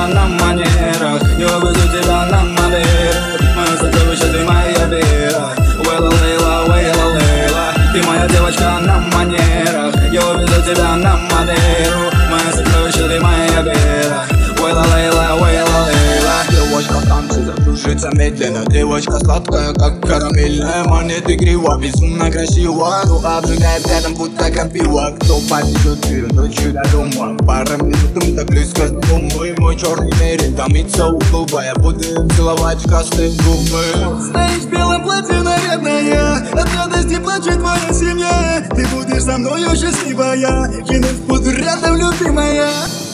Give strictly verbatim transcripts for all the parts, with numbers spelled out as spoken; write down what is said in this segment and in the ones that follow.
девочка на манерах, я увезу тебя на Мадейру. Моё сокровище, ты моя вера. Уэйла, лейла, уэйла, лейла. Ты моя девочка на манерах, я увезу тебя на Мадейру. Моё сокровище, ты моя вера. Уэйла, лейла, уэйла, лейла. Девочка танцы, закружится медленно. Девочка сладкая, как карамельная. Монеты криво, безумно красиво. Ну обжигает рядом, будто крапива. Кто подвезет ее ночью до дома? Пара минут, так близко с бомбой. Мой черный мерин томится у клуба. Я буду целовать косые губы. Стоишь в белом платье нарядная, от радости плачет твоя семья. Ты будешь со мною счастливая, клянусь, буду рядом, любимая.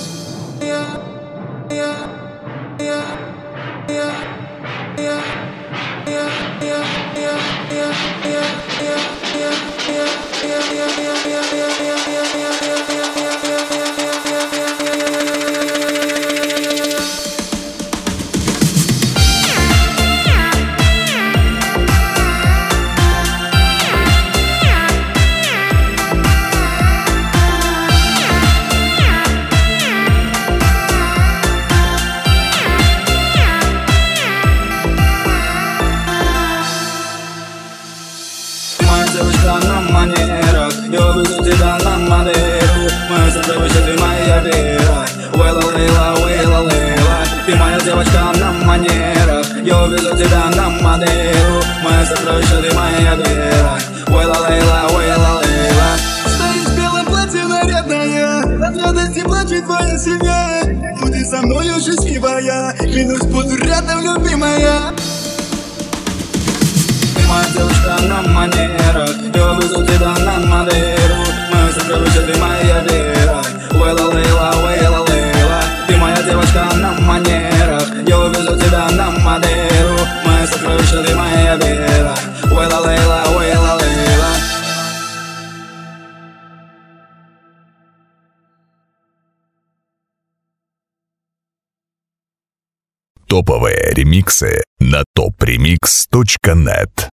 Девочка на манерах, я увезу тебя на Мадейру. Моё сокровище, ты моя вера. Уэйла, лейла, уэйла, лейла. Ты моя девочка на манерах, я увезу тебя на Мадейру. Моё сокровище, ты моя вера. Уэйла, лейла, уэйла, лейла. Стоишь в белом платье нарядная, от радости плачет твоя семья. Будешь со мною счастливая, клянусь, буду рядом, любимая. Моя девочка на манерах, я увезу тебя на Мадейру. Моё сокровище, ты моя вера. Уэйла, лейла, уэйла, лейла. Ты моя девочка на манерах, я увезу тебя на Мадейру. Моё сокровище, ты моя вера. Уэйла, лейла, уэйла, лейла. Топовые ремиксы на топ ремикс точка нет.